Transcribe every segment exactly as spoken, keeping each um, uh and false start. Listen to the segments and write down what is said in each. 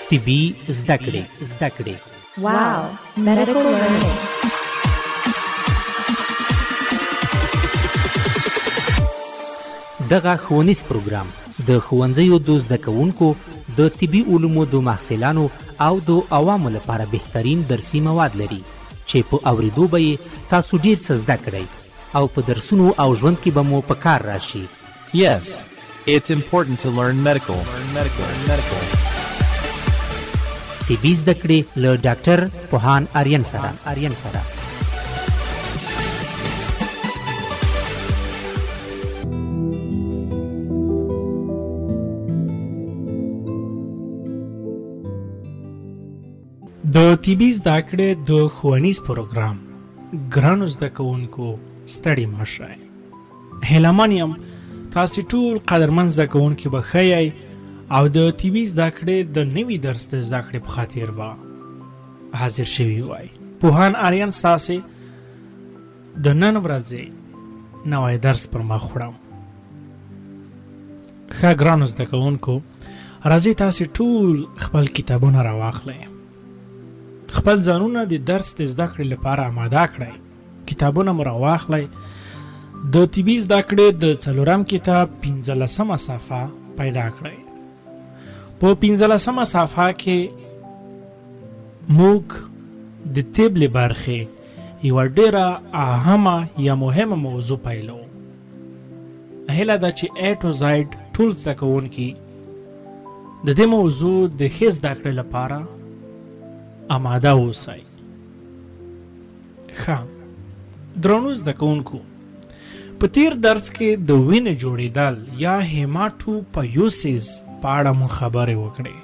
طبي زده کړې زده کړې واو medical learning. دغه ښوونیز پروګرام د ښوونځیو د زده کوونکو د طبي علومو د محصلانو او د عوامو لپاره بهترین درسي مواد لري چې په اوریدو به یې تاسو ډېر څه زده کړئ او په درسونو او ژوند کې به مو په کار راشي. Yes, it's important to learn medical. Learn medical. Learn medical. طبي زده کړې له ډاکټر پوهان آریان سره آریان سره د طبي زده کړې د ښوونیز پروګرام ګرانو زده کوونکو ستړي مه شئ. هیله من یم تاسې ټول قدرمن زده کوونکي به ښه یئ او د طبي زده کړې د نوي درس د زده کړې په خاطر به حاضر شوي وای. پوهان آریان ستاسې د نن ورځې نوی درس پر مخ وړم. ښه ګرانو زده کوونکو، راځئ تاسې ټول خپل کتابونه راواخلئ، خپل ځانونه د درس د زده کړې لپاره آماده کړئ. کتابونه مو راواخلئ. د طبي زده کړې د څلورم کتاب پنځلسمه صفحه پیدا کړئ. په پنځلسمه صفحه کې موږ د طب له برخې یوه ډېره اهمه یا مهمه موضوع پیلو. هیله ده چې ای ټو زیډ ټول زده کوونکي د دې موضوع د ښې زده کړې لپاره آماده اوسئ. ښه درنو زده کوونکو، په تیر درس کې د وینې جوړېدل یا هیماټوپایوسیس په اړه مو خبرې وکړې.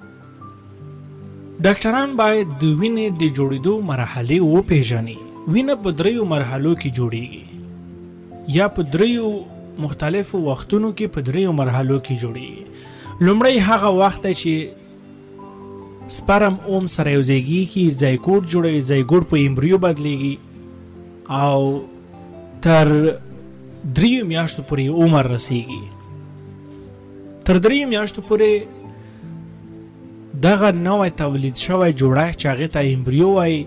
ډاکټران باید د وینې د جوړېدو مرحلې وپېژني. وینه په دریو مرحلو کې جوړېږي یا په دریو مختلفو وختونو کې په دریو مرحلو کې جوړېږي. لومړی هغه وخت دی چې سپرم اوم سره یو ځای کېږي، زایګوټ جوړوي، زایګوټ په ایمبریو بدلېږي او تر دریو میاشتو پورې عمر رسیږي. تر دریو میاشتو پورې دغه نوی تولید شوی جوړښت چې هغې ته ایمبریو وایي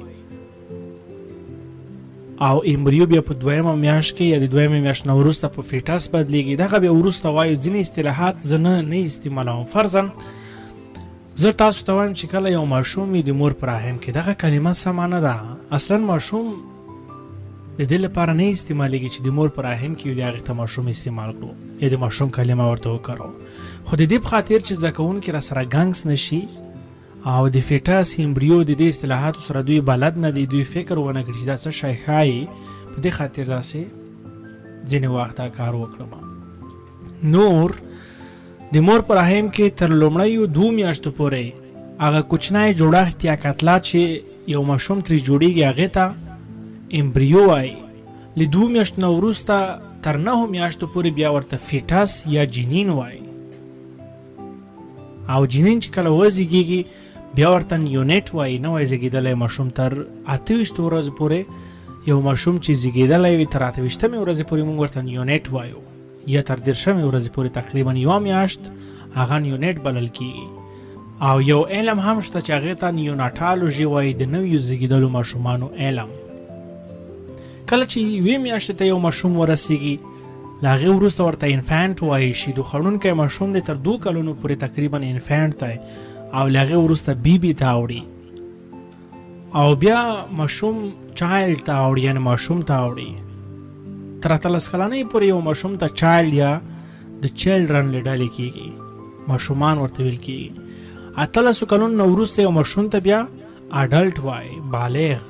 او ایمبریو بیا په دویمه میاشت کې یا د دویمه میاشت نه وروسته په فیټس بدلېږي. دغه بیا وروسته وایو. ځینې اصطلاحات زه نه نه استعمالوم. فرضاً زه تاسو ته وایم چې کله یو ماشوم وي د مور په رحم کې، دغه کلمه سمه نه ده. اصلا ماشوم د دې لپاره نه استعمالیږي چې د مور په رحم کې وي د هغې ته ماشوم استعمال کړو یا د ماشوم کلمه ورته وکاروو. خو د دې په خاطر چې زده کوونکي را سره ګنګس نه شي او د فیټس ایمبریو د دې اصطلاحاتو سره دوی بلد نه دي، دوی فکر ونه کړي چې دا څه شی ښایي، په دې خاطر داسې ځینې وخت دا کار وکړم. نور د مور په رحم کې تر لومړیو دوو میاشتو پورې هغه کوچنی جوړښت یا کتلات چې یو ماشوم ترې جوړېږي هغې ته ایمبریو وایي. له دوو میاشتو نه وروسته تر نهو میاشتو پورې بیا ورته فیټس یا جنین وایي او جنین چې کله وزېږېږي بیا ورته نیونیټ وایي. نوی زېږېدلی ماشوم تر اته ویشتو ورځو پورې یو ماشوم چې زېږېدلی وي تر اته ویشتمې ورځې پورې موږ ورته نیونیټ وایو یا تر دېرشمې ورځې پورې تقریبا یوه میاشت هغه نیونیټ بلل کېږي. او یو علم هم شته چې هغې ته نیوناټالوژي وایي، د نویو زېږېدلو ماشومانو علم. کله چې یوې میاشتې ته یو ماشوم ورسېږي له هغې وروسته ورته انفانټ وایي. شیدو خوړونکی ماشوم دی تر دوو کلونو پورې تقریبا انفانټ دی او له هغې وروسته بیبي ته اوړي او بیا ماشوم چایلډ ته اوړي یعنې ماشوم ته اوړي. تر اتلس کلنۍ پورې یو ماشوم ته چایلډ یا د چلډرن له ډلې کېږي، ماشومان ورته ویل کېږي. اتلسو کلونو نه وروسته یو ماشوم ته بیا اډلټ وایي، بالغ.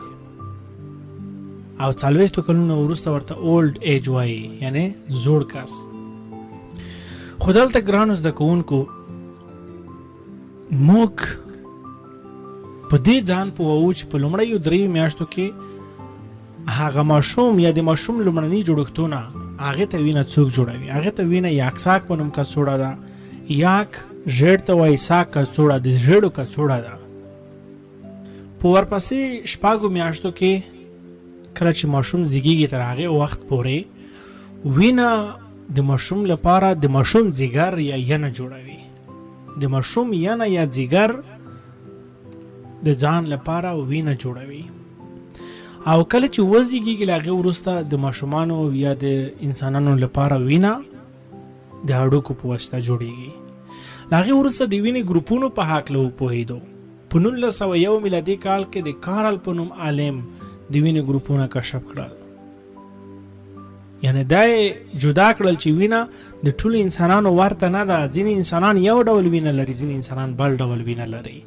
او څلوېښتو کلونو وروسته ورته اولډ ایج وایي یعنی زوړ کس. خو دلته ګرانو زده کوونکو موږ په دې ځان پوهوو چې په لومړیو دریو میاشتو کې هغه ماشوم یا د ماشوم لومړني جوړښتونه هغې ته وینه څوک جوړوي. هغې ته وینه یاکساک په نوم کڅوړه ده. یاک ژیړ ته وایي، ساک کڅوړه د ژیړو کڅوړه ده. په ورپسې شپږو میاشتو کې کله چې ماشوم زیږېږي تر هغې وخت پورې وینه د ماشوم لپاره د ماشوم ځیګر یا ینه جوړوي. د ماشوم ینه یا ځیګر د ځان لپاره وینه جوړوي. او کله چې وزیږي له هغې وروسته د ماشومانو یا د انسانانو لپاره وینه د هډوکو په واسطه جوړیږي. له هغې وروسته د وینې ګروپونو په هکله وپوهېدو. په نولس سوه یو میلادي کال کې د کارل په نوم عالم د وینې ګروپونه کشف کړل. یعنی دا جدا کړل چې وینه د ټولو انسانانو ورته نه ده. ځینې انسانان یو ډول وینه لري، ځینې انسانان بل ډول وینه لري.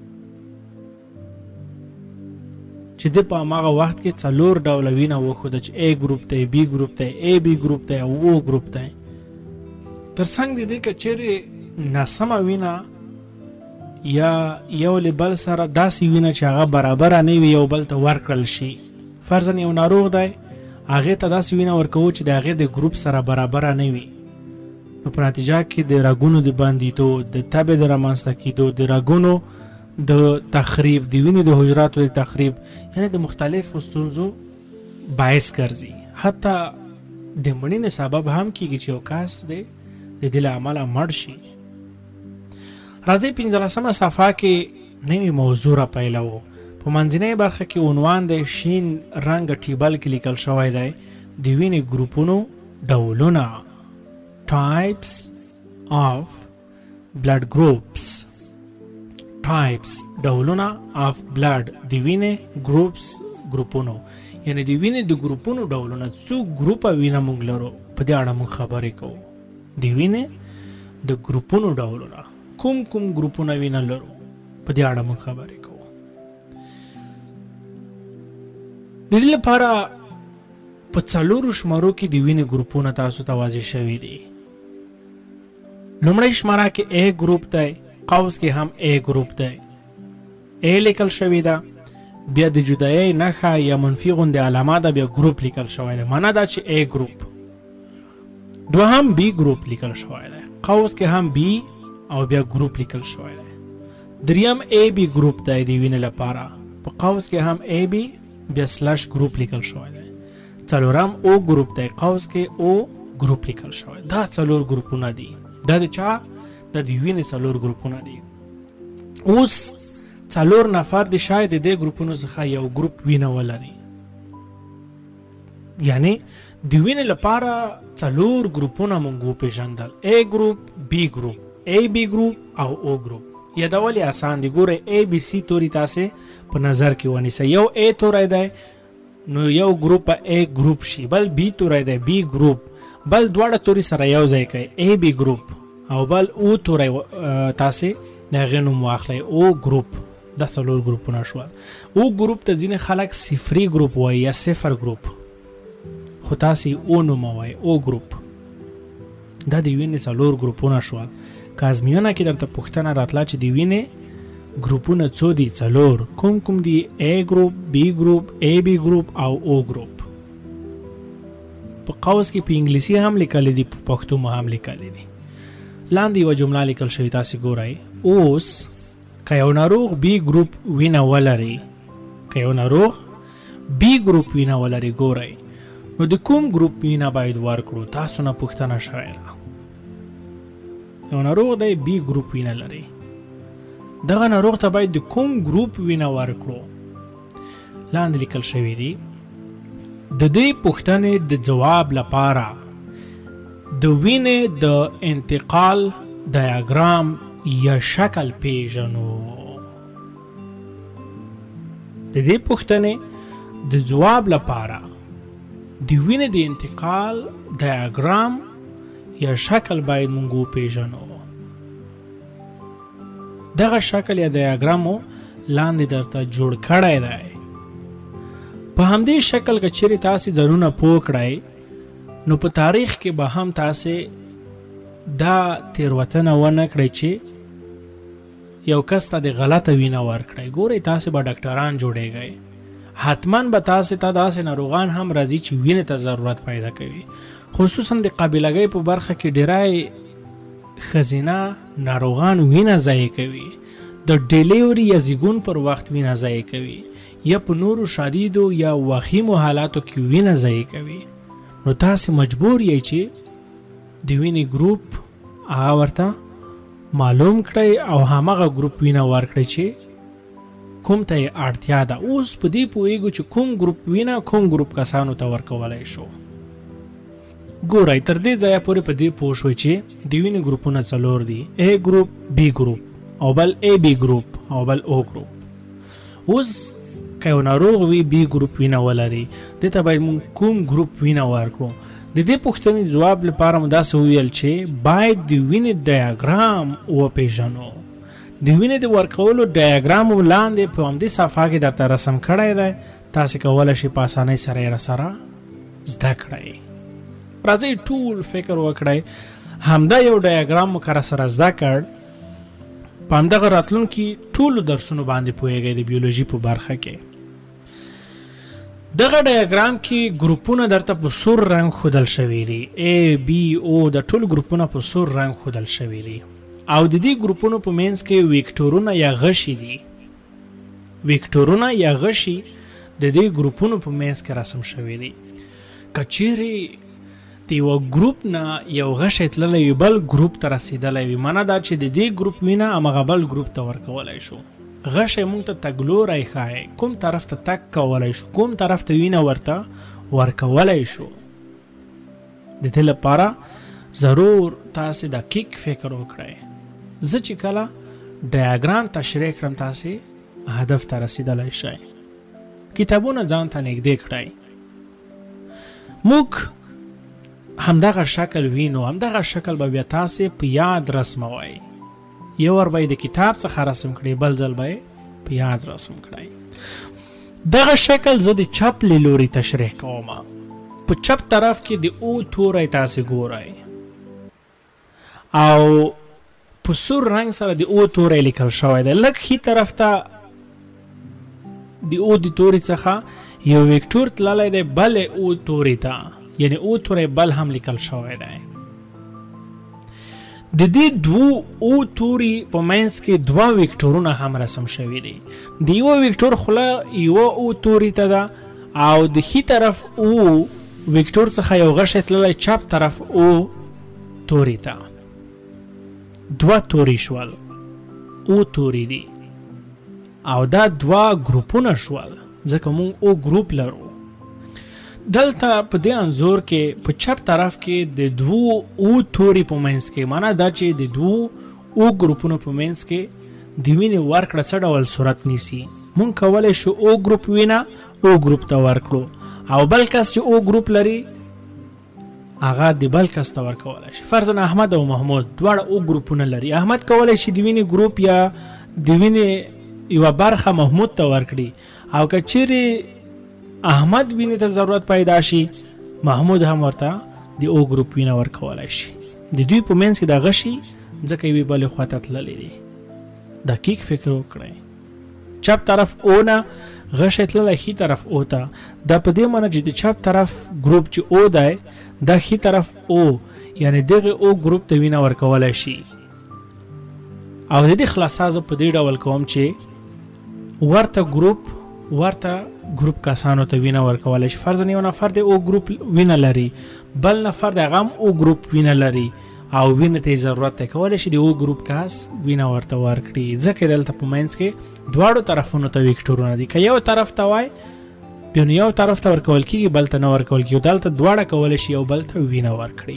چې د په هغه وخت کې څلور ډوله وینه وښوده چې A ګروپ دی، B ګروپ دی، A B ګروپ دی او O ګروپ دی. تر څنګ د دې که چیرې ناسمه وینه یا یو له بل سره داسې وینه چې هغه برابره نه وي یو بل ته ورکړل شي. فرضاً یو ناروغ دی، هغې ته داسې وینه ورکوو چې د هغې د ګروپ سره برابره نه وي، نو په نتیجه کې د رګونو د بندېدو، د تبې د رامنځته کېدو، د رګونو د تخریب، د وینې د حجراتو د تخریب، یعنی د مختلفو ستونزو باعث ګرځي. حتی د مړینې سبب هم کېږي چې یو کس دی د دې له امله مړ شي. راځئ پنځلسمه صفحه کې نوې موضوع را پیلوو. په منځنۍ برخه کې عنوان دی شین رنګ ټیبل کې لیکل شوی دی د وینې ګروپونو ډولونه. Types of blood groups. Types ډولونه of blood د وینې groups ګروپونو، یعنی د وینې د ګروپونو ډولونه. څو ګروپه وینه موږ لرو په دې اړه موږ خبرې کوو. د وینې د ګروپونو ډولونه، کوم کوم ګروپونه وینه لرو په دې اړه موږ خبرې کوو. د دې لپاره په څلورو شمارو کې د وینې ګروپونه تاسو ته واضح شوي دي. لومړی شماره کې A ګروپ دی، قوس کې هم A ګروپ دی. A لیکل شوی ده، بیا د جدایۍ نښه یا منفي غوندې علامه ده، بیا ګروپ لیکل شوی ده، معنا دا چې A ګروپ. دوهم B ګروپ لیکل شوی ده، قوس کې هم B او بیا ګروپ لیکل شوی ده. دریم A B ګروپ دی د وینې لپاره، په قوس کې هم A B بیا سلش ګروپ لیکل شوی دی. څلورم O ګروپ دی، قوس کې O ګروپ لیکل شوی. دا څلور ګروپونه دي. دا د چا؟ دا د وینې څلور ګروپونه دي. اوس څلور نفر د شاید د دې ګروپونو څخه یو ګروپ وینه ولري. یعنی د وینې لپاره څلور ګروپونه موږ وپېژندل: A ګروپ، B ګروپ، A B ګروپ او O ګروپ. یادول یې اسان دي. ګوره A B C توري تاسې په نظر کې ونیسئ. یو A توری دی نو یو ګروپ به A ګروپ شي، بل B توری دی B ګروپ، بل دواړه توري سره یو ځای کوي A B ګروپ، او بل O توری تاسې د هغې نوم واخلئ O ګروپ. دا څلور ګروپونه شول. O ګروپ ته ځینې خلک صفري ګروپ وایي یا صفر ګروپ، خو تاسې O نوم وایي O ګروپ. دا د وینې څلور ګروپونه شول. که ازموینه کې درته پوښتنه راتله چې د وینې ګروپونه څو دي؟ څلور. کوم کوم دي؟ A ګروپ، B ګروپ، A B ګروپ او O ګروپ. په قوس کې په انګلیسي هم لیکلي دي، په پښتو هم لیکلي دي. لاندې یوه جمله لیکل شوې، تاسې ګورئ. اوس که یو ناروغ B ګروپ وینه ولري، که یو ناروغ B ګروپ وینه ولري، ګورئ نو د کوم ګروپ وینه باید ورکړو؟ تاسو نه پوښتنه شوې ده. یو ناروغ دی B ګروپ وینه لري، دغه ناروغ ته باید د کوم ګروپ وینه ورکړو؟ لاندې لیکل شوي دي. د دې پوښتنې د جواب لپاره د وینې د انتقال ډایاګرام یا شکل پیژنو. د دې پوښتنې د جواب لپاره د وینې د انتقال ډایاګرام یا شکل باید موږ وپیژنو. دغه شکل یا ډایاګرامو لاندې درته جوړ کړی دی. په همدې شکل که چیرې تاسې ځانونه پوه کړئ نو په تاریخ کې به هم تاسې دا تیروتنه ونه کړئ چې یو کس ته د غلطه وینه ورکړئ. ګورئ تاسې به ډاکټران جوړیږئ، حتما به تاسې ته داسې ناروغان هم راځي چې وینې ته ضرورت پیدا کوي. خصوصا د قابلګۍ په برخه کې ډیری ښځینه ناروغان وینه ضایع کوي، د ډیلیوري یا زیږون پر وخت وینه ضایع کوي، یا په نورو شدیدو یا وخیمو حالاتو کې وینه ضایع کوي. نو تاسې مجبور یې چې د وینې ګروپ هغه ورته معلوم کړئ او هماغه ګروپ وینه ورکړئ چې کوم ته اړتیا ده. اوس په دې پوهیږو چې کوم ګروپ وینه کوم ګروپ کسانو ته ورکولای شو. ګورئ تر دې ځایه پورې په دې پوه شوئ چې د وینې ګروپونه څلور دي، A ګروپ، B ګروپ او بل A B ګروپ او بل O ګروپ. اوس که یو ناروغ وي B ګروپ وینه ولري، دې ته باید موږ کوم ګروپ وینه ورکړو؟ د دې پوښتنې جواب لپاره مو داسې وویل چې باید د وینې ډایاګرام وپېژنو. د وینې د ورکولو ډایاګرام مو لاندې په همدې صفحه کې درته رسم کړی دی، تاسې کولی شئ په اسانۍ سره یې راسره زده کړئ. راځئ ټول فکر وکړئ، همدا یو ډایاګرام مو که راسره زده کړ، په همدغه راتلونکي ټولو درسونو باندې پوهیږئ د بیولوژي په برخه کې. دغه ډایاګرام کې ګروپونه درته په سور رنګ ښودل شوي دي، A B O د ټول ګروپونه په سور رنګ ښودل شوي دي او د دې ګروپونو په منځ کې ویکټورونه یا غشي دي. ویکټورونه یا غشي د دې ګروپونو په منځ کې رسم شوي دي. که چیرې د یو ګروپ نه یو غشی تللی وي بل ګروپ ته رسېدلی وي، معنا دا چې د دې ګروپ وینه همغه بل ګروپ ته ورکولی شو. غشی موږ ته تګلوری ښایي، کوم طرف ته تګ کولی شو، کوم طرف ته وینه ورته ورکولی شو. د دې لپاره ضرور تاسې دقیق فکر وکړئ. زه چې کله ډایاګرام تشریح کړم تاسې هدف ته رسېدلی شئ. کتابونه ځان ته نږدې کړئ. موږ همدغه شکل وینو، همدغه شکل به بیا تاسې په یاد رسموئ. یو ور به د کتاب څخه رسم کړئ، بل ځل به په یاد رسم کړئ. دغه شکل زه د چپ له لوري تشریح کوم. په چپ طرف کې د او توری تاسې ګورئ او په سور رنګ سره د او توری لیکل شوی دی. لږ ښي طرف ته د او د توري څخه یو ویکټور تللی دی بل او توري ته، یعنی او توری بل هم لیکل شوی دی. د دې دوو او توري په منځ کې دوه ویکټورونه هم رسم شوي دي. د یوه ویکټور خوله یوه او توري ته ده او د ښي طرف او ویکټور څخه یو غشی تللی چپ طرف او توري ته. دوه توري شول، او توري دي او دا دوه ګروپونه شول ځکه مونږ او ګروپ لرو. دلته په دې انځور کې په چپ طرف کې د دوو او توري په منځ کې، معنا دا چې د دوو او ګروپونو په منځ کې د وینې ورکړه څه ډول صورت نیسي. مونږ کولی شو او ګروپ وینه او ګروپ ته ورکړو او بل کس چې او ګروپ لري هغه د بل کس ته ورکولی شي. فرضاً احمد او محمود دواړه او ګروپونه لري. احمد کولی شي د وینې ګروپ یا د وینې یوه برخه محمود ته ورکړي او که چیرې احمد وینې ته ضرورت پیدا شي محمود هم ورته د او ګروپ وینه ورکولی شي. د دوی په منځ کې دا غشي ځکه یوې بلې خوا ته تللی دي. دقیق فکر وکړئ. چپ طرف او نه غشی تللی ښي طرف او ته، دا په دې معنی چې د چپ طرف ګروپ چې او دی دا ښي طرف او، یعنی دغه او ګروپ ته وینه ورکولی شي. او د دې خلاصه زه په دې ډول کوم چې ورته ګروپ ورته ګروپ کسانو ته وینه ورکولی شي. فرضاً یو نفر د او ګروپ وینه لري، بل نفر د هغه هم او ګروپ وینه لري او وینه ته ضرورت دی، کولی شي د او ګروپ کس وینه ورته ورکړي. ځکه دلته په منځ کې دواړو طرفونو ته ویکټورونه دي. که یو طرف ته وای بیا نو یو طرف ته ورکول کېږي بل ته نه ورکول کېږي. دلته دواړه کولی شي یو بل ته وینه ورکړي.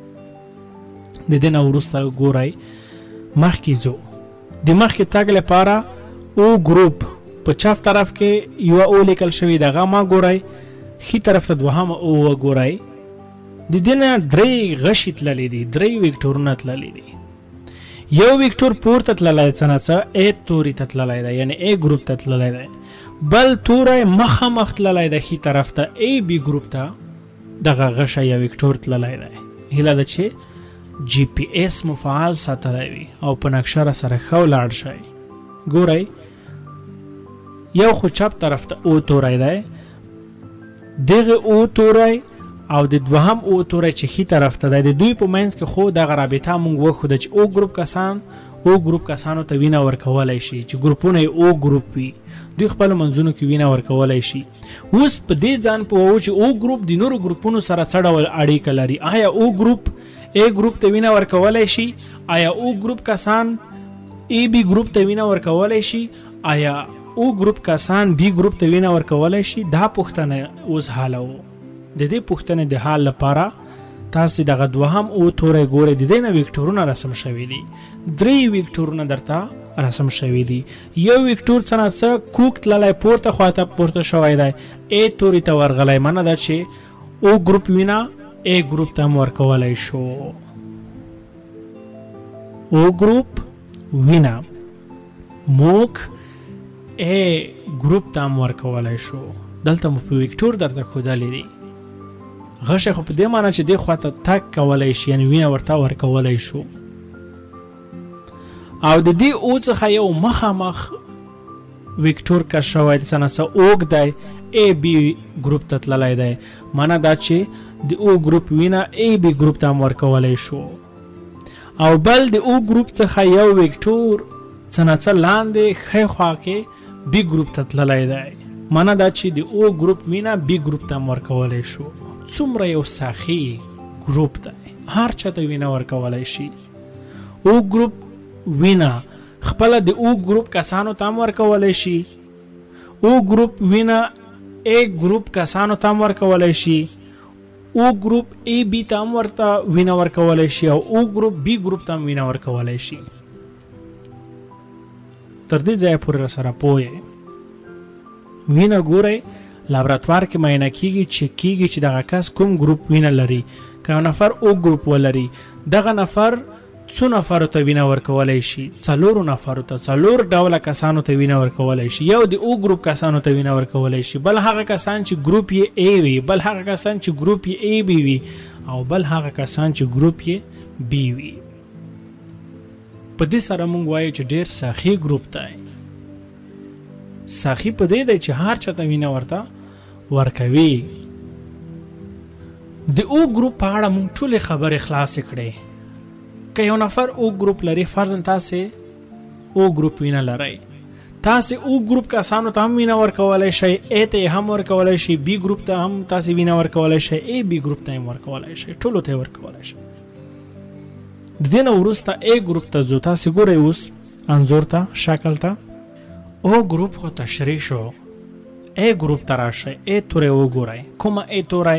د دې نه وروسته ګورئ مخکې ځو. د مخکې تګ لپاره او ګروپ په چپ طرف کې یو او لیکل شوی دغه ما ګورئ، ښي طرف ته دوهم او ګورئ. د دې نه درې غشي تللی دي، درې ویکټورونه تللی دي. یو ویکټور پورته تللی څه نه څه ا توري ته تللی دی، یعنی ا ګروپ ته تللی دی. بل توری مخامخ تللی دی ښي طرف ته ای بي ګروپ ته دغه غشی یا ویکټور تللی دی. هیله ده چې جی پی ایس مو فعال ساتلی وي او په نقشه را سره ښه ولاړ شئ. ګورئ یو خو چپ طرف ته او توری دی، دغه او توری او د دوهم او توری چې ښي طرف ته دی، د دوی په منځ کې خو دغه رابطه مونږ وښوده چې او ګروپ کسان او ګروپ کسانو ته وینه ورکولی شي چې ګروپونه یې او ګروپ وي، دوی خپلو منځونو کې وینه ورکولی شي. اوس په دې ځان پوهوو چې او ګروپ د نورو ګروپونو سره څه ډول اړیکه لري. آیا او ګروپ ا ګروپ ته وینه ورکولی شي؟ آیا او ګروپ کسان ای بي ګروپ ته وینه ورکولی شي؟ آیا او ګروپ کسان بی ګروپ ته وینه ورکولای شي؟ دا پوښتنه اوس حاله و. د دې پوښتنې د حل لپاره تاسو دغه دوهم او تورې ګورئ، د دې نه ویکټورونه رسم شوي دي. درې ویکټورونه درته رسم شوي دي. یو ویکټور څه نه څه کوک تللی پورته خواته پورته شوی دی، ای توري ته ورغلی، معنه ده چې او ګروپ وینه ای ګروپ ته هم ورکولی شو. او ګروپ وینه موږ ای ګروپ ته هم ورکولی شو. دلته مو په ویکټور درته ښودلی دي. غشه خو په دې معنی چې دې خواته تک کولی شي، یعنې وینه ورته ورکولی شو. او د دې او څخه یو مخامخ ویکټور کش شوی دی، څه نه څه اوږد دی، ای بي ګروپ ته تللی دی. معنی دا چې د او ګروپ وینه ای بي ګروپ ته هم ورکولی شو. او بل د او ګروپ څخه یو ویکټور څه نه څه لاندې ښی خوا کې بي ګروپ ته تللی دی. معنی دا چې د او ګروپ وینه بي ګروپ ته هم ورکولی شو. څومره یو ساخي ګروپ دی، هر چا ته وینه ورکولی شي. او ګروپ وینه خپله د او ګروپ کسانو ته هم ورکولی شي. او ګروپ وینه ای ګروپ کسانو ته هم ورکولی شي. او ګروپ ای بي ته هم ورته وینه ورکولی شي، او او ګروپ بي ګروپ ته هم وینه ورکولی شي. تر دې ځایه پورې راسره پوه یې. وینه ګورئ، لابراتوار کې معاینه کیږي، چک کیږي چې دغه کس کوم ګروپ وینه لري. که یو نفر او ګروپ ولري، دغه نفر څو نفرو ته وینه ورکولی شي؟ څلورو نفرو ته، څلور ډوله کسانو ته وینه ورکولی شي. یو د او ګروپ کسانو ته وینه ورکولی شي، بل هغه کسان چې ګروپ یې ای وي، بل هغه کسان چې ګروپ یې ای بي وي، او بل هغه کسان چې ګروپ یې بي وي. په دې سره موږ وایو چې ډېر ساخي ګروپ دی. ساخي په دې دی چې هر چا ته وینه ورته ورکوي. د او ګروپ په اړه موږ ټولې خبرې خلاصې کړې. که یو نفر او ګروپ لري، فرضاً تاسې او ګروپ وینه لرئ، تاسې او ګروپ کسانو ته هم وینه ورکولی شئ، ای ته هم ورکولی شئ، بي ګروپ ته هم تاسې وینه ورکولی شئ، ای بي ګروپ ته هم ورکولی شئ، ټولو ته یې ورکولی شئ. د دې نه وروسته ای ګروپ ته ځو. تاسې ګورئ اوس انځور ته، شکل ته. او ګروپ خو تشریح شو، ای ګروپ ته راشئ. ای توری وګورئ، کومه ای توری؟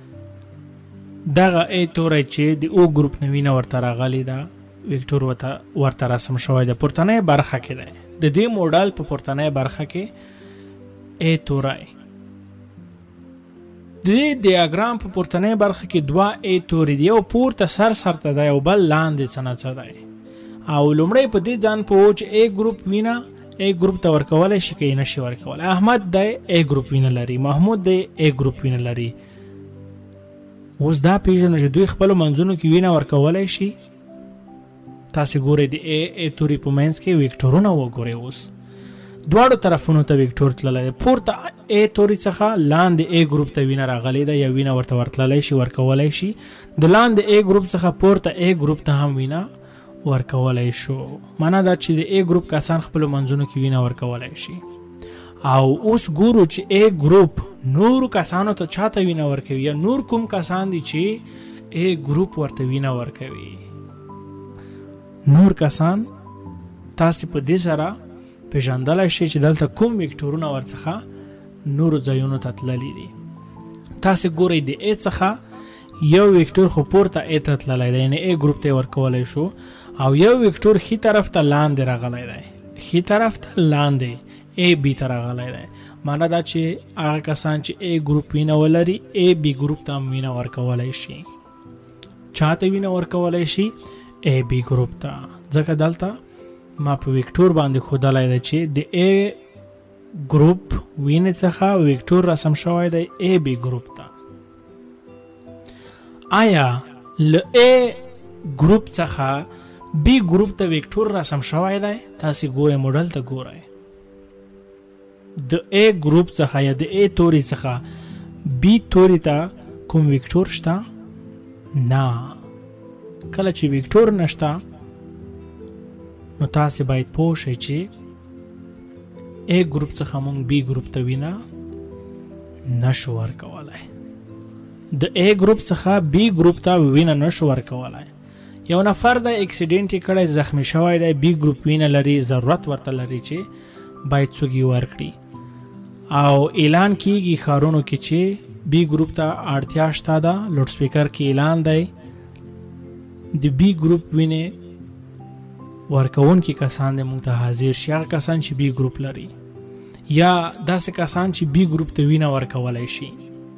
دغه ای توری چې د او ګروپ نه وینه ورته راغلې ده، ویکټور ورته رسم شوی ده، پورتنۍ برخه کې دی. د دې موډل په پورتنۍ برخه کې ای توری. د دې ډیاګرام په پورتنۍ برخه کې دوه ای توری دي، یو پورته سر سر ته دی او بل لاندې څه نه څه دی. او لومړی په دې ځان پوه چې ای ګروپ وینه ای ګروپ ته ورکولی شي که یې نشي ورکولی. احمد دی ای ګروپ وینه لري، محمود دی ای ګروپ وینه لري. اوس دا پیژنو چې دوی خپلو منځونو کې وینه ورکولی شي. تاسې ګورئ د ای ای توري په منځ کې ویکټورونه وګورئ. اوس دواړو طرفونو ته ویکټور تللی دی. پورته ای توري څخه لاندې ای ګروپ ته وینه راغلی ده، یا وینه ورته ورتللی شي، ورکولی شي. د لاندې ای ګروپ څخه پورته ای ګروپ ته هم وینه ورکولی شو. معنا دا چې د ای ګروپ کسان خپلو منځونو کې وینه ورکولی شي. او اوس ګورو چې ای ګروپ نورو کسانو ته چاته وینه ورکوي، یا نور کوم کسان دي چې ای ګروپ ورته وینه ورکوي. نور کسان تاسې په دې سره پیژندلی شئ چې دلته کوم ویکټورونه ورڅخه نورو ځایونو ته تللي دي. تاسې ګورئ د ای څخه یو ویکټور خو پورته ای ته تللی دی، یعنې ای ګروپ ته یې ورکولی شو، او یو ویکټور ښي طرف ته لاندې راغلی دی، ښي طرف ته لاندې ای بي ته راغلی دی. معنا دا چې هغه کسان چې ای ګروپ وینه ولري، ای بي ګروپ ته هم وینه ورکولی شي. چا ته وینه ورکولی شي؟ ای بي ګروپ ته. ځکه دلته ما په ویکټور باندې ښودلی دی چې د ای ګروپ وینې څخه ویکټور رسم شوی دی ای بي ګروپ ته. آیا له ای ګروپ څخه بي ګروپ ته ویکټور رسم شوی دی؟ تاسې ګورئ موډل ته ګورئ. د ای ګروپ څخه یا د ای توري څخه بي توري ته کوم ویکټور شته؟ نه. کله چې ویکټور نشته نو تاسې باید پوه شئ چې ای ګروپ څخه مونږ بي ګروپ ته وینه نشو ورکولی. د ای ګروپ څخه بي ګروپ ته وینه نشو ورکولی. یو نفر د اکسیډنټ یې کړی، زخمی شوی دی، بي ګروپ وینه لري، ضرورت ورته لري چې باید څوک یې ورکړي او اعلان کیږي ښارونو کې چې بی ګروپ ته اړتیا شته ده. لوډ سپیکر کې اعلان دی د بی ګروپ وینې ورکوونکي کسان د موږ ته حاضر شي، هغه کسان چې بی ګروپ لري یا داسې کسان چې بی ګروپ ته وینه ورکولی شي.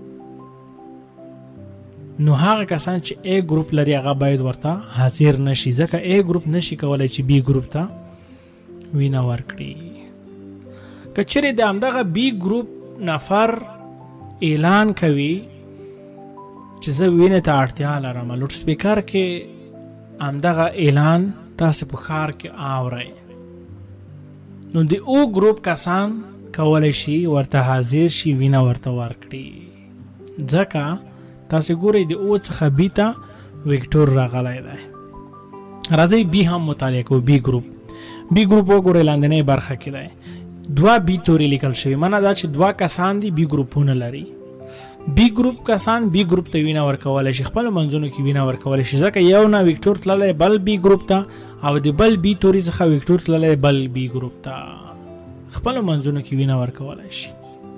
نو هغه کسان چې ای ګروپ لري هغه باید ورته حاضر نشي، ځکه ای ګروپ نشي کولای چې بی ګروپ ته وینه ورکړي. که چیرې د همدغه بی ګروپ نفر اعلان کوي چې زه وینې ته اړتیا لرم، لوډ سپیکر کې همدغه اعلان تاسو په ښار کې اورئ، نو د او ګروپ کسان کولی شي ورته حاضر شي وینه ورته ورکړي. ځکه تاسو ګورئ د او څخه بی ته ویکټور راغلی دی. راځئ بی هم مطالعه کوو. بی ګروپ بی ګروپ وګورئ لاندنۍ برخه کې دی، دوه بی تورې لیکل شوي، معنی دا چې دوه کسان دي بی ګروپونه لري. بی ګروپ کسان بی ګروپ ته وینه ورکولی شي، خپلو منځونو کې وینه ورکولی شي، ځکه یو نه ویکټور تللی بل بی ګروپ ته او د بل بی تورې څخه ویکټور تللی بل بی ګروپ ته، خپلو منځونو کې وینه ورکولی شي.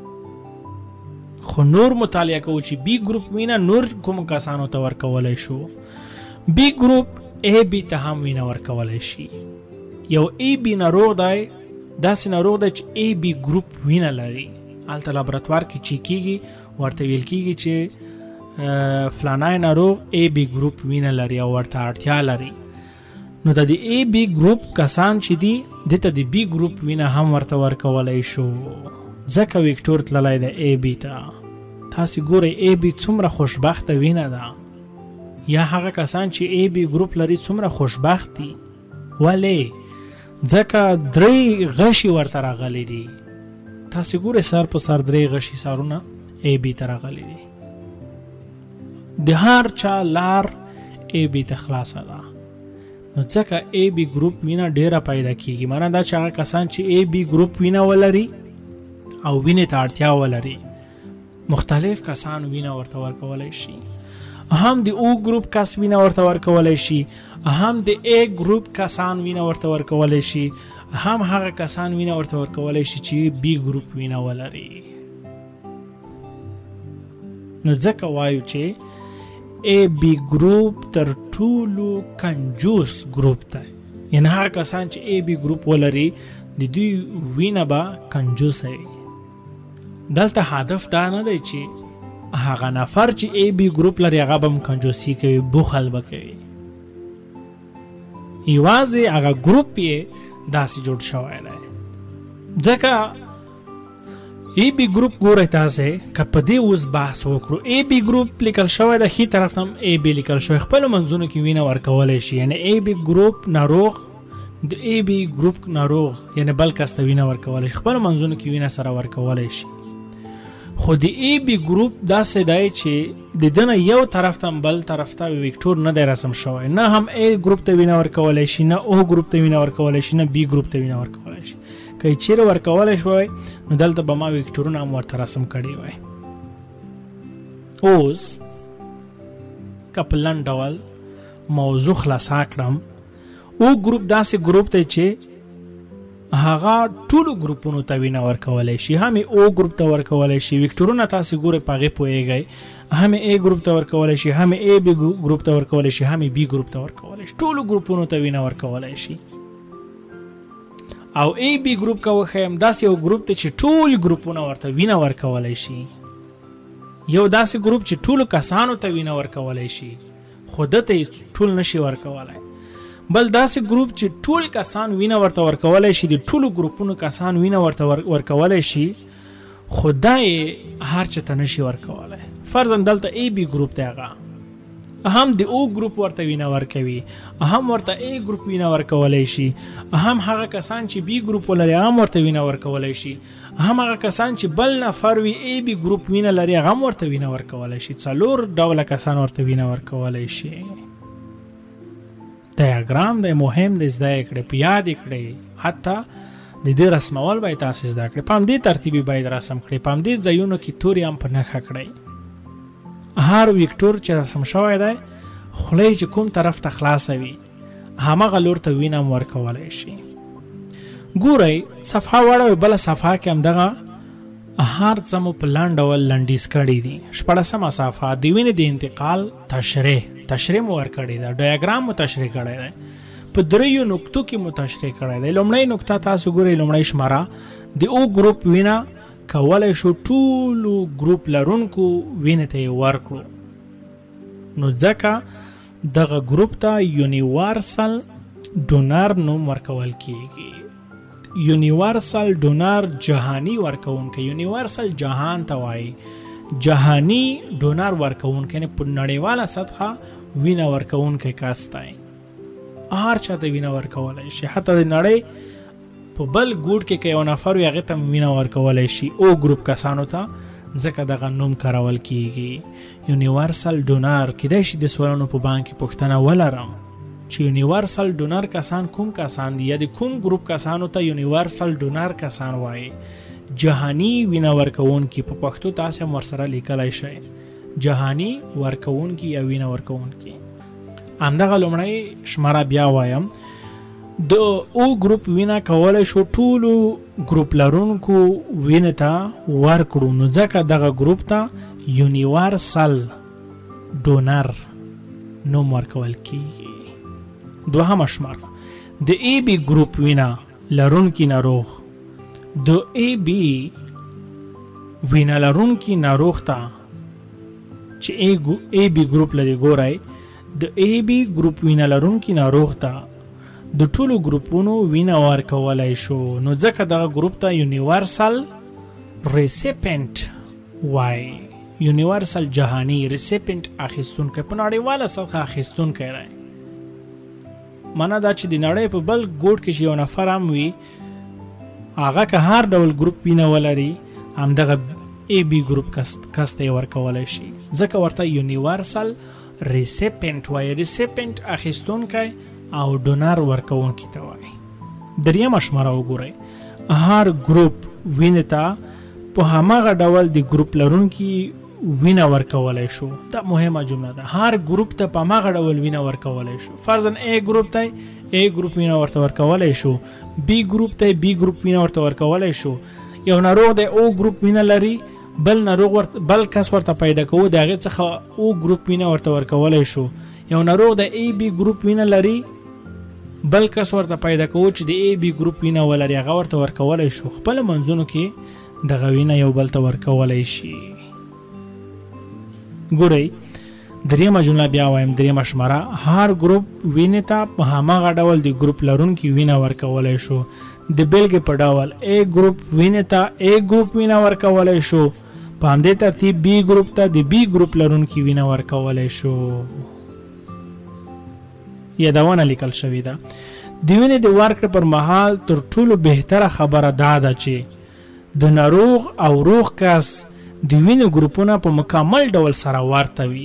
خو نور مطالعه کوو چې بی ګروپ وینه نور کوم کسانو ته ورکولی شو. بی ګروپ ای بی ته هم وینه ورکولی شي. یو ای بی ناروغ دی، داسې ناروغ دی چې ای بی ګروپ وینه لري، هلته لابراتوار کې چیک کیږي، ورته ویل کیږي چې فلانای ناروغ ای بی ګروپ وینه لري او ورته اړتیا لري. نو د ای بی ګروپ کسان چې دي دته د بی ګروپ وینه هم ورته ورکولی شو، ځکه ویکټور تللی د ای بی ته. تاسې ګورئ ای بی څومره خوشبخته وینه ده، یا هغه کسان چې ای بی ګروپ لري څومره خوشبخت دي. ولې؟ ځکه درې غشي ورته راغلی دي. تاسې ګورئ سر په سر درې غشي سرونه ای بی ته راغلی دي. د هر چا لار ای بی ته خلاصه ده، نو ځکه ای بی ګروپ وینه ډیره پیدا کیږي. معنی دا چې هغه کسان چې ای بی ګروپ وینه ولري او وینې ته اړتیا ولري، مختلف کسان وینه ورته ورکولی شي. هم د او ګروپ کس وینه ورته ورکولی شي، هم د ای ګروپ کسان وینه ورته ورکولی شي، هم هغه کسان وینه ورته ورکولی شي چې بی ګروپ وینه ولري. نو ځکه وایو چې ای بی ګروپ تر ټولو کنجوس ګروپ دی، یعنی هغه کسان چې ای بی ګروپ ولري د دوی وینه به کنجوسه وي. دلته هدف دا نه دی چې هغه نفر چې ای بی ګروپ لري هغه به هم کنجوسي کوي، بخل به کوي، یوازې هغه ګروپ یې داسې جوړ شوی دی. ځکه ای بی ګروپ ګورئ تاسې که په دې اوس بحث وکړو، ای بی ګروپ لیکل شوی د ښي طرف ته هم ای بی لیکل شوی، خپلو منځونو کې وینه ورکولی شي. یعنی ای بی ګروپ ناروغ د ای بی ګروپ ناروغ یعنی بل کس ته وینه ورکولی شي، خپلو منځونو کې وینه سره ورکولی شي. خو د ای بی ګروپ داسې دی چې د ده نه یو طرف ته بل طرف ته ویکټور نه دی رسم شوی، نه هم ای ګروپ ته وینه ورکولی شي، نه او ګروپ ته وینه ورکولی شي، نه بی ګروپ ته وینه ورکولی شي. که یې چیرې ورکولی شوی نو دلته به ما ویکټورونه هم ورته رسم کړي وای. اوس که په لنډ ډول موضوع خلاصه کړم، او ګروپ داسې ګروپ دی چې هغه ټولو ګروپونو ته وینه ورکولی شي، هم او ګروپ ته ورکولی شي. ویکټورونه تاسې ګورئ په هغې پوهېږئ، هم ای ګروپ ته ورکولی شي، هم ای بی ګروپ ته ورکولی شي، هم بی ګروپ ته ورکولی شي، ټولو ګروپونو ته وینه ورکولی شي. او ای بی ګروپ که وښیم داسې یو ګروپ دی چې ټول ګروپونه ورته وینه ورکولی شي. یو داسې ګروپ چې ټولو کسانو ته وینه ورکولی شي خو ده ته یې ټول نشي ورکولی. بل داسې ګروپ چې ټول کسان وینه ورته ورکولی شي، د ټولو ګروپونو کسان وینه ورته ورکولی شي، خو دا یې هر چا ته نشي ورکولی. فرضاً دلته ای بی ګروپ دی، هغه هم د او ګروپ ورته وینه ورکوي، هم ورته ای ګروپ وینه ورکولی شي، هم هغه کسان چې بی ګروپ ولري هم ورته وینه ورکولی شي، هم هغه کسان چې بل نفر وي ای بی ګروپ وینه لري هغه هم ورته وینه ورکولی شي. څلور ډوله کسان ورته وینه ورکولی شي. ډایاګرام دی مهم دی، زده یې کړئ، په یاد یې کړئ، حتی د دې رسمول باید تاسې زده کړئ، په همدې ترتیب باید رسم کړئ، په همدې ځایونو کې تورې هم په نښه کړئ. هر ویکټور چې رسم شوی دی خوله چې کوم طرف ته خلاصه وي همغه لور ته وینه هم ورکولی شي. ګورئ صفحه واړوئ بله صفحه کې همدغه هر څه مو په لنډ ډول لنډیز کړي دي. شپاړسمه صفحه د وینې د انتقال تشریح تشریح مو ورکړې ده، ډایاګرام مو تشریح کړی دی، په دریو نقطو کې مو تشریح کړی دی. لومړی نقطه تاسو ګورئ، لومړی شماره د او ګروپ وینه کولی شو ټولو ګروپ لرونکو وینې ته یې ورکړو، نو ځکه دغه ګروپ ته یونیورسل ډونر نوم ورکول کیږي. یونیورسل ډونر جهانی ورکوونکی، یونیورسل جهان ته وایي، جهانی ډونر ورکوونکی نه په نړیواله سطحه وینه ورکوونکی کس دی، هر چا ته وینه ورکولی شي، حتی د نړۍ په بل ګوټ کې که یو نفر وي هغې ته وینه ورکولی شي او ګروپ کسانو ته، ځکه دغه نوم کارول کیږي یونیورسل ډونر. کیدای شي د سوالونو په بانک کې پوښتنه ولرم چې یونیورسل ډونر کسان کوم کسان دي، یا د کوم ګروپ کسانو ته یونیورسل ډونر کسان وایي. جهانی وینه ورکوونکي په پښتو تاسو هم ورسره لیکلی شئ، جهانی ورکوونکي یا وینه ورکوونکي. همدغه لومړی شماره بیا وایم، د او ګروپ وینه کولی شو ټولو ګروپ لرونکو وینې ته ورکړو، نو ځکه دغه ګروپ ته یونیورسل ډونر نوم ورکول کیږي. دوهمه شماره د ای بی ګروپ وینه لرونکي ناروغ، د ای بی وینه لرونکي ناروغ ته چې ای بی ګروپ لري، ګورئ د ای بی ګروپ وینه لرونکي ناروغ ته د ټولو ګروپونو وینه ورکولی شو، نو ځکه دغه ګروپ ته یونیورسل ریسیپینټ وایي، یونیورسل جهانی ریسیپینټ اخیستونکی، په نړیواله سطحه اخیستونکی دی. معنا دا چې د نړۍ په بل ګوټ کې چې یو نفر هم وي، هغه که هر ډول ګروپ وینه ولري، همدغه ای بی ګروپ کس کس ته یې ورکولی شي، ځکه ورته یونیورسل ریسیپینټ وایي، ریسیپینټ اخیستونکی او ډونر ورکوونکی ته وایي. دریمه شماره وګورئ، هر ګروپ وینې ته په هماغه ډول د ګروپ لرونکي وینه ورکولی شو. دا مهمه جمله ده، هر ګروپ ته په هماغه ډول وینه ورکولی شو. فرضاً ای ګروپ ته ای ګروپ وینه ورته ورکولی شو، بی ګروپ ته بی ګروپ وینه ورته ورکولی شو. یو ناروغ د او ګروپ وینه لري، بل ناروغ ورته بل کس ورته پیدا کوو، د هغې څخه او ګروپ وینه ورته ورکولی شو. یو ناروغ د ای بی ګروپ وینه لري، بل کس ورته پیدا کوو چې د ای بی ګروپ وینه ولري، هغه ورته ورکولی شو. خپل منځونو کې دغه وینه یو بل ته ورکولی شي. ګورئ دریمه جمله بیا وایم، دریمه شماره، هر ګروپ وینې ته په هماغه ډول د ګروپ لرونکي وینه ورکولی شو. د بیلګې په ډول ای ګروپ وینې ته ای ګروپ وینه ورکولی شو، په همدې ترتیب بی ګروپ ته د بی ګروپ لرونکي وینه ورکولی شو. یادونه لیکل شوې ده. د وینې د ورکړې پر مهال تر ټولو بهتره خبره دا ده چې د ناروغ او روغ کس د وینې ګروپونه په مکمل ډول سره ورته وي.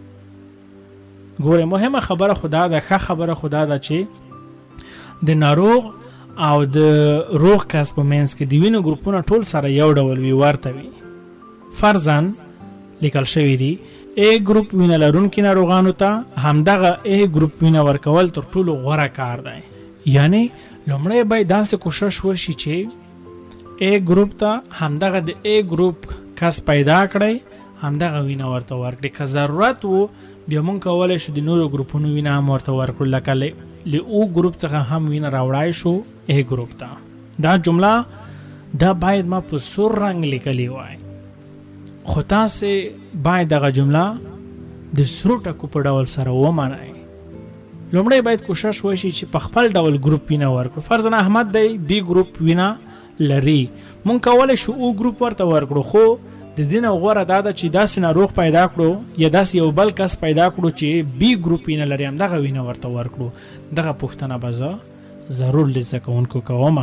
ګوره مهمه خبره خدا ده، ښه خبره خدا ده چې د ناروغ او د روغ کس په منځ کې د وینې ګروپونه ټول سره یو ډول وي، ورته وي. فرضاً لیکل شوی دی ای ګروپ وینه لرونکي ناروغانو ته همدغه ای ګروپ وینه ورکول تر ټولو غوره کار دی. یعنی لومړی باید داسې کوشش وشي چې ای ګروپ ته همدغه د ای ګروپ کس پیدا کړی، همدغه وینه ورته ورکړي. که ضرورت وو بیا مونږ کولی شو د نورو ګروپونو وینه هم ورته ورکړو، لکه له او ګروپ څخه هم وینه راوړای شو ای ګروپ ته. دا جمله دا باید ما په سور رنګ لیکلی وای، خو تاسې باید دغه جمله د سرو ټکو په ډول سره ومنئ. لومړی باید کوشش وشي چې په خپل ډول ګروپ وینه ورکړو. فرضاً احمد دی بی ګروپ وینه لري، مونږ کولی شو او ګروپ ورته ورکړو، خو د دې نه غوره دا ده چې داسې ناروغ پیدا کړو یا داسې یو بل کس پیدا کړو چې بی ګروپ وینه لري، همدغه وینه ورته ورکړو. دغه پوښتنه به زه ضرور له زده کوونکو کومه.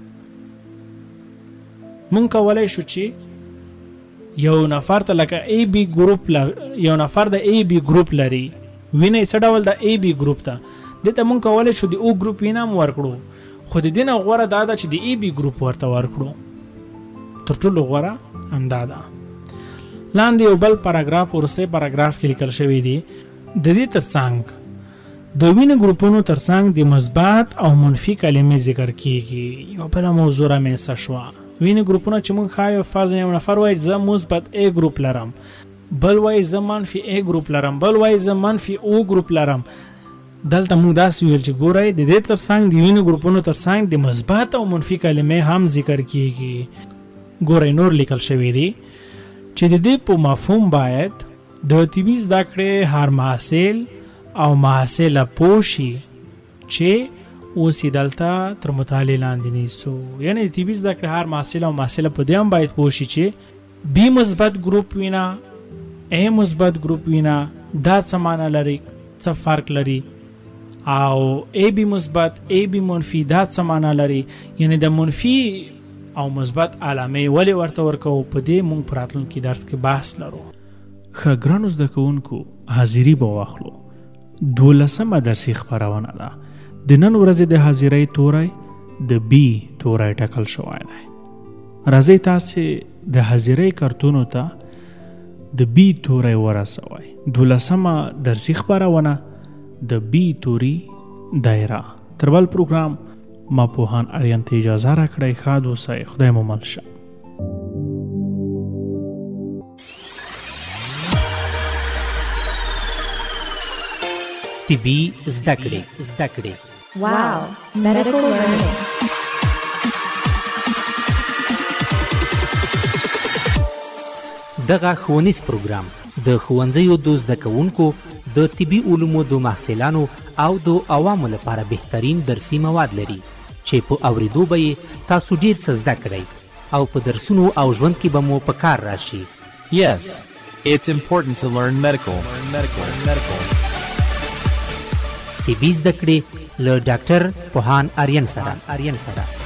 مونږ کولی شو چې یو نفر ته لکه ای بی ګروپ یو نفر د ای بی ګروپ لري، وینه څه ډول د ای بی ګروپ ته، دته مونږ کولی شو د او ګروپ وینه هم ورکړو، خو د دې نه غوره دا ده چې د ای بی ګروپ ورته ورکړو. تر ټولو غوره همدا ده. لاندې یو بل پاراګراف ورسته پاراګراف کې لیکل شوی دی، د دې ترڅنګ د وینې ګروپونو ترڅنګ د مثبت او منفي کلمې ذکر کیږي. یو بل موضوع رامنځته شوه. وینې ګروپونه چې موږ ښایو فرض یو نفر وایي زه مثبت A ګروپ لرم، بل وایي زه منفي A ګروپ لرم، بل وایي زه منفي O ګروپ لرم. دلته موږ داسې ویل چې ګورئ د دې ترڅنګ د وینې ګروپونو ترڅنګ د مثبت او منفي کلمې هم ذکر کیږي. ګورئ نور لیکل شوی دی چې د دې په مفهوم باید د طبي زده کړې هر محصل او محصله پوه شي چې اوس یې دلته تر مطالعې لاندې نیسو. یعنې د طبي زده کړې هر محصل او محصله په دې هم باید پوه شي چې بي مثبت ګروپ وینه، A مثبت ګروپ وینه دا څه معنی لري، څه فرق لري، او A B مثبت A B منفي دا څه معنی لري. یعنې د منفي او مثبت علامې ولې ورته ورکوو، په دې موږ په راتلونکي درس کې بحث لرو. ښه ګرانو زده کوونکو حاضري به واخلو. دولسمه درسي خپرونه ده. د نن ورځې د حاضرۍ توری د بي توری ټاکل شوی دی. راځئ تاسې د حاضرۍ کارتونو ته د بي توری ورسوئ. دولسمه درسي خپرونه د بي توري دایره. تر بل پروګرام ما پوهان اریان ته اجازه راکړئ. ښاد اوسئ. خدای مو مل شه. طبي زده کړې زده کړې Wow, medical learning. دغه ښوونیز پروګرام د ښوونځیو د زده کوونکو د طبي علومو د محصلانو او د عوامو لپاره بهترین درسي مواد لري چې په اوریدو به یې تاسو ډیر څه زده کړئ او په درسونو او ژوند کې به مو په کار راشي. Yes, it's important to learn medical. Learn medical. Learn medical. طبي زده کړې له ډاکټر پوهان آریان سره.